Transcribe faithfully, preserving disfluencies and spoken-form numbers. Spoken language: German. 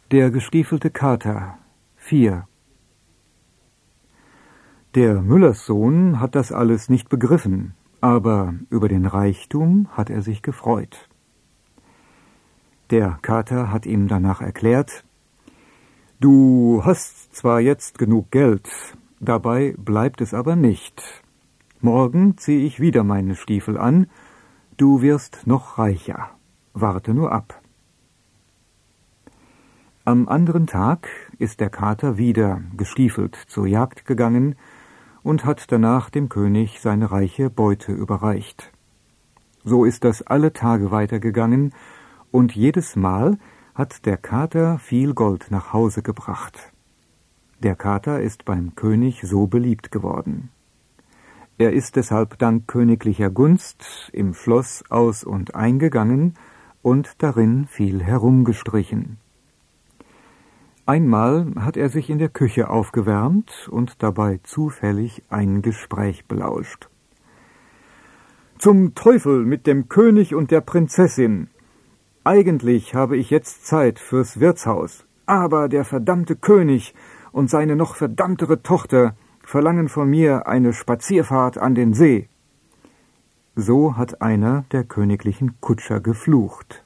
Der gestiefelte Kater. vier. Der Müllerssohn hat das alles nicht begriffen, aber über den Reichtum hat er sich gefreut. Der Kater hat ihm danach erklärt: »Du hast zwar jetzt genug Geld, dabei bleibt es aber nicht. Morgen ziehe ich wieder meine Stiefel an, du wirst noch reicher. Warte nur ab.« Am anderen Tag ist der Kater wieder gestiefelt zur Jagd gegangen und hat danach dem König seine reiche Beute überreicht. So ist das alle Tage weitergegangen, und jedes Mal hat der Kater viel Gold nach Hause gebracht. Der Kater ist beim König so beliebt geworden. Er ist deshalb dank königlicher Gunst im Schloss aus- und eingegangen und darin viel herumgestrichen. Einmal hat er sich in der Küche aufgewärmt und dabei zufällig ein Gespräch belauscht. »Zum Teufel mit dem König und der Prinzessin! Eigentlich habe ich jetzt Zeit fürs Wirtshaus, aber der verdammte König und seine noch verdammtere Tochter verlangen von mir eine Spazierfahrt an den See.« So hat einer der königlichen Kutscher geflucht.